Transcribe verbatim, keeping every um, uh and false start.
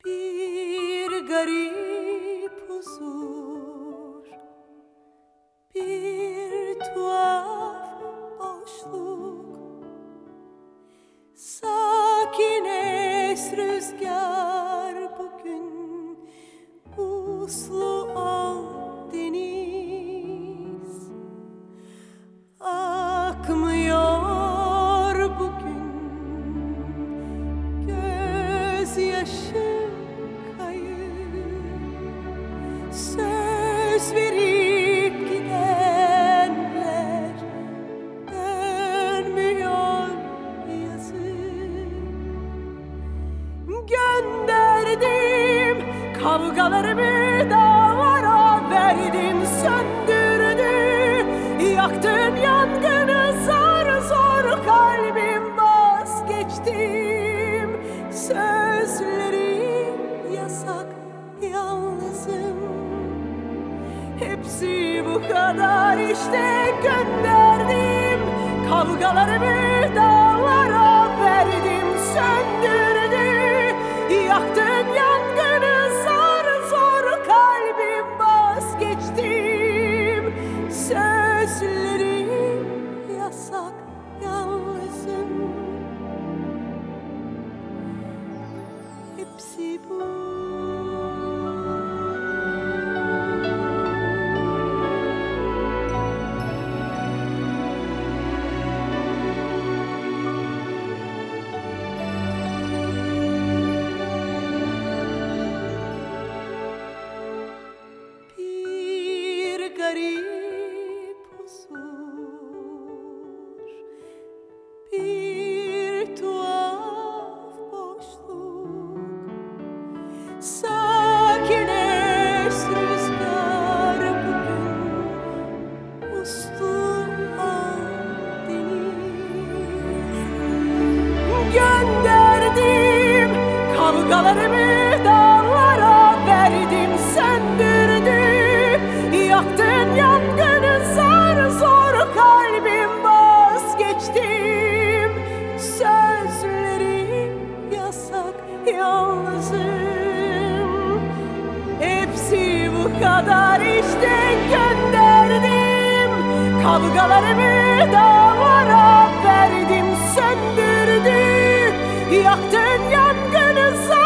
Bir garip huzur, bir tuhaf boşluk, sakin es rüzgar bugün, uslu ol deniz. Akmıyor bugün gözyaşı, söz verip gidenler dönmüyor yazık. Gönderdim kavgalarımı, dağlara verdim, söndürdü. Yaktın yangını, zar zor kalbim vazgeçtim. Sözleri yasak, yalnızım. Hepsi bu kadar işte, gönderdim kavgalarımı, dağlara verdim, söndürdü. Yaktın yangını, zar zor kalbim vazgeçtim. Sözleri yasak, yalnızım. Hepsi bu. Garip huzur, bir tuhaf boşluk, sakin es rüzgar bugün, uslu al deniz. Gönderdim kavgalarımı, dağlara verdim, söndürdü. Yaktın yangını, zar zor kalbim vazgeçtim. Sözleri yasak, yalnızım. Hepsi bu kadar işte, gönderdim kavgalarımı, dağlara verdim, söndürdü. Yaktın yangını, zar